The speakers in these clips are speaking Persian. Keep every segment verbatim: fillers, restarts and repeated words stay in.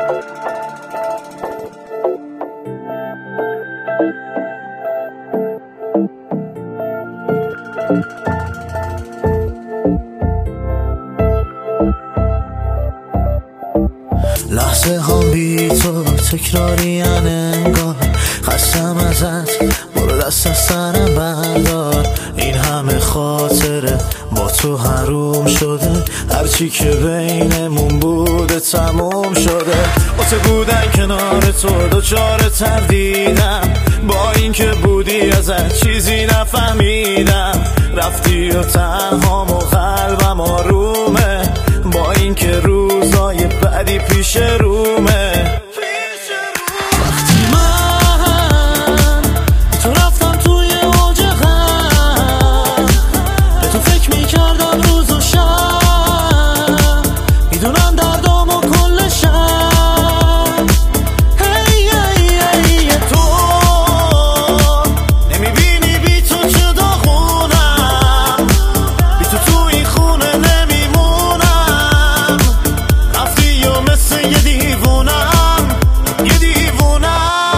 لحظه ها بی تو تکراری انگار، خستم ازت برو دست از سرم بردار. این همه خاطره با تو حروم شده، هرچی که بینمون بوده تموم شده. واسه بودن کنار تو دوچار تردیدم، با این که بودی ازت چیزی نفهمیدم. رفتی و تنهام و قلبم آرومه، با این که روزای بعدی پیش رومه. وقتی من تو رفتم توی اوج غم، به تو فکر میکردم روز و شب، میدونم دردام و کل شب. هی هی هی تو نمیبینی بی تو چه داغونم، بی تو تو این خونه نمیمونم. رفتی و مثل یه دیوونم، یه دیوونم.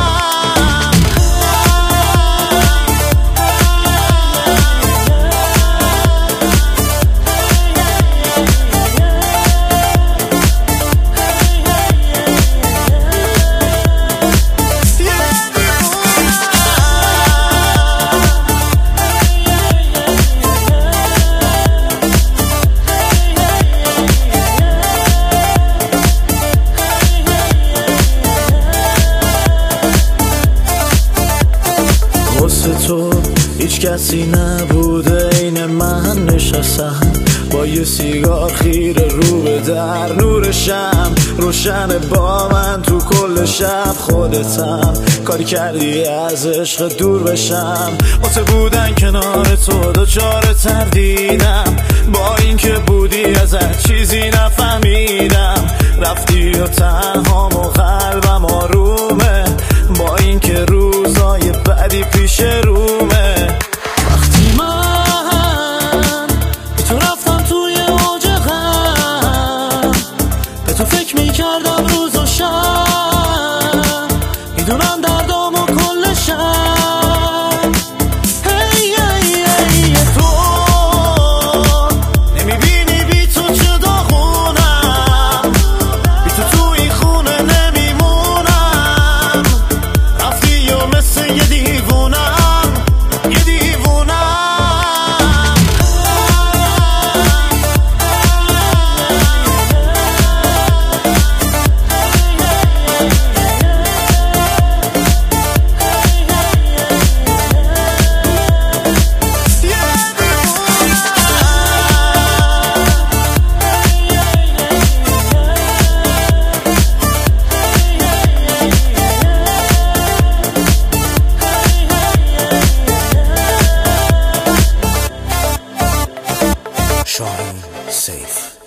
واسه تو هیچ کسی نبوده، این من نشستم با یه سیگار خیره رو به در. نور شم روشن با من تو کل شب، خودتم کاری کردی از عشق دور بشم. واسه بودن کنار تو دوچار تردیدم، با این که بودی ازت چیزی نفهمیدم. رفتی و تنهام و قلبم آرومه، با این که روزای بعدی پیش رومه. وقتی من به تو رفتم توی اوج غم، به تو فکر میکردم روز و شب، میدونم دردام و کل شب. هی هی هی تو نمیبینی بی تو چه داغونم، بی تو تو این خونه نمیمونم. رفتی و مثل یه دیوونم، یه دیوونم. Shaheen Saif.